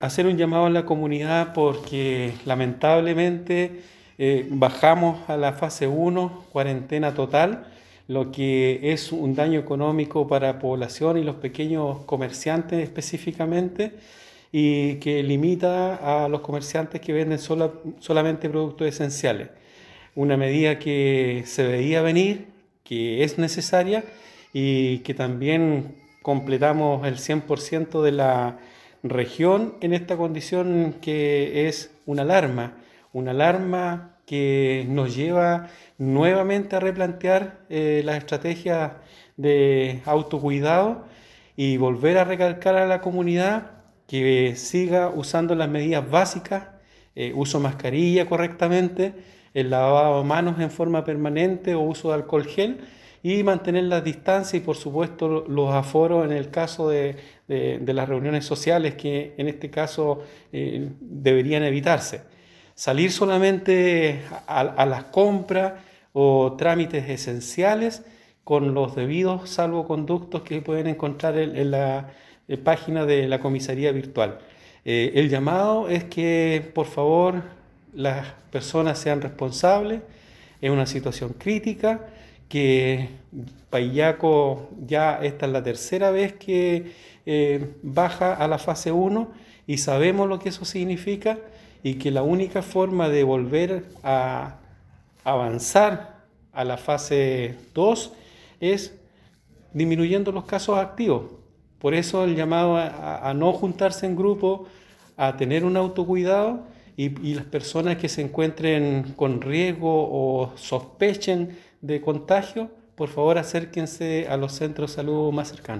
Hacer un llamado a la comunidad porque lamentablemente bajamos a la fase 1, cuarentena total, lo que es un daño económico para la población y los pequeños comerciantes específicamente, y que limita a los comerciantes que venden solamente productos esenciales. Una medida que se veía venir, que es necesaria y que también completamos el 100% de la región en esta condición, que es una alarma que nos lleva nuevamente a replantear las estrategias de autocuidado y volver a recalcar a la comunidad que siga usando las medidas básicas, uso mascarilla correctamente, el lavado de manos en forma permanente o uso de alcohol gel, y mantener las distancias y por supuesto los aforos en el caso de las reuniones sociales, que en este caso deberían evitarse. Salir solamente a las compras o trámites esenciales con los debidos salvoconductos que pueden encontrar en la página de la comisaría virtual. El llamado es que por favor las personas sean responsables. Es una situación crítica, que Payaco ya esta es la tercera vez que baja a la fase 1 y sabemos lo que eso significa, y que la única forma de volver a avanzar a la fase 2 es disminuyendo los casos activos. Por eso el llamado a no juntarse en grupo, a tener un autocuidado, y las personas que se encuentren con riesgo o sospechen de contagio, por favor acérquense a los centros de salud más cercanos.